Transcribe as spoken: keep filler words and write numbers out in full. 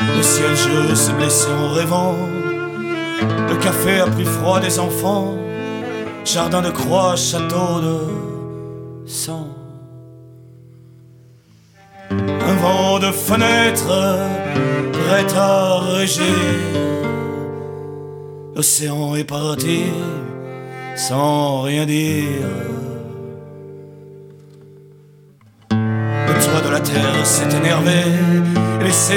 Le ciel je s'est blessé en rêvant. Le café a pris froid des enfants. Jardin de croix, château de sang. Un vent de fenêtre prêt à régir. L'océan est parti sans rien dire. Le toit de la terre s'est énervé.